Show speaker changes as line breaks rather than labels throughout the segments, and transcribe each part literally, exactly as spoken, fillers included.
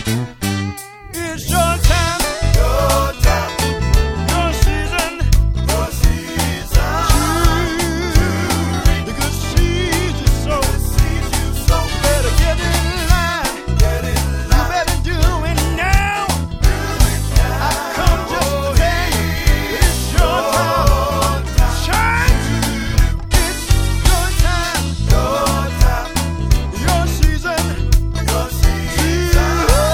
It's your time, your time, your season, your season. To reap the good seeds you sow, the seeds you sow. Better get in line, get in line. You better do it now. Do it now. I come just to tell you, it's your time. Shine. It's your time, your time, your season, your season.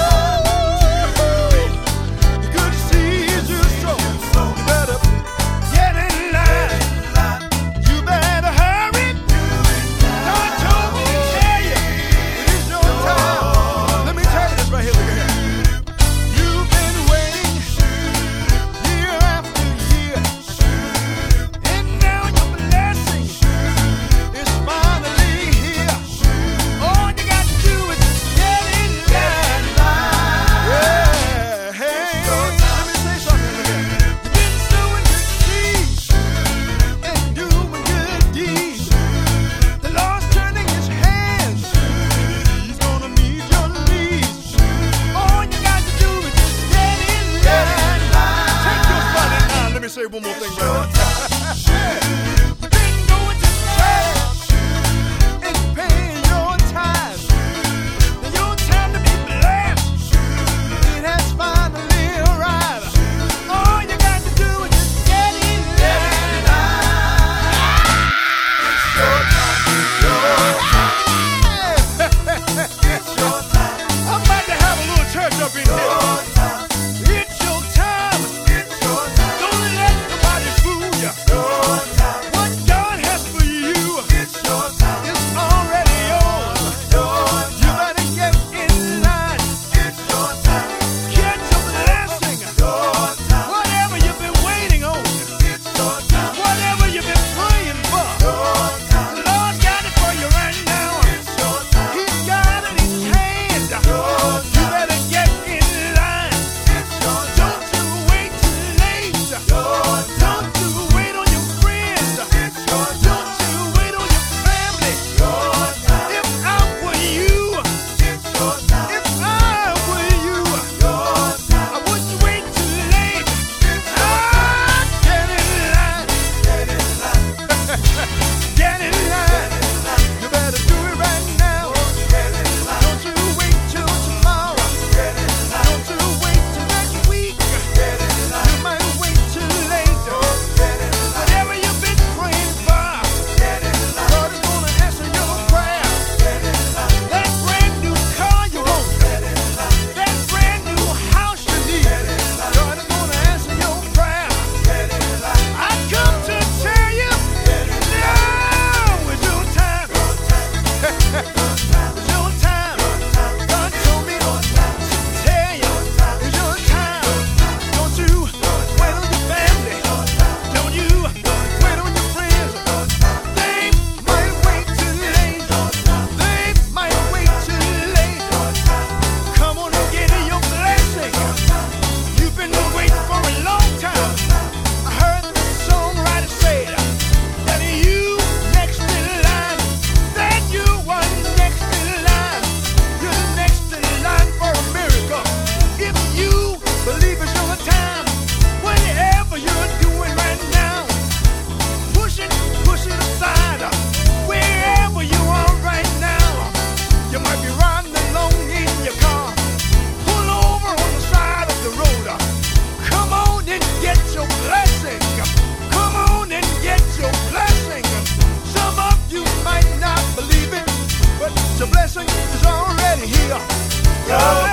The good seeds you sow, you better get in line. You better hurry. God told me to tell you, it is your time. Let me tell you this right here. Look at here. You've been waiting year after year, and now your blessing is finally here. All you got to do is get in line. Yeah, hey, let me say something again. You've been sowing good seeds and doing good deeds. The Lord's turning His hands. He's gonna meet your needs. All you got to do is just get in line. Take your spot in line. Let me say one more thing, brother. You've been going to church and paying your tithes. Now your time to be blessed, it has finally arrived. All you got to do is just get in line. It's your time. It's your time. I'm about to have a little church up in here. It's your time. It's your time. Don't let nobody fool you. What God has for you, it's your time. It's already yours. You better get in line. It's your time. Get your blessing. Whatever you've been waiting on, it's your time. Whatever you've been praying for, the Lord's got it for you right now. It's your time. He's got it in His hand. You better get in line. It's your time. Don't you wait too late. Don't you wait on your friends. Don't you wait on your family. If I were you, if I were you, I wouldn't wait too late. Ah, get in line. Get in line. You better do it right now. Don't you wait till tomorrow. Don't you wait till next week. You might wait too late. Whatever you've been praying for, God is gonna answer your prayer. That brand new car you want, that brand new house you need, God is gonna answer your prayer. I come to tell you, now is your time. It's your time. God told me to tell you, it's your time. Don't you wait on your family. Don't you wait on your friends. They might wait too late. They might wait too late. Come on and get your blessing. You've been waiting for a long time. I heard the songwriter say that you next in line. That you are next in line. You're next in line for a miracle. If you believe it's your time, whatever you're doing right now, push it, push it aside. Wherever you are right now, you might be riding along in your car. Pull over on the side of the road. Come on and get your blessing. Come on and get your blessing. Some of you might not believe it, but your blessing is already here. Your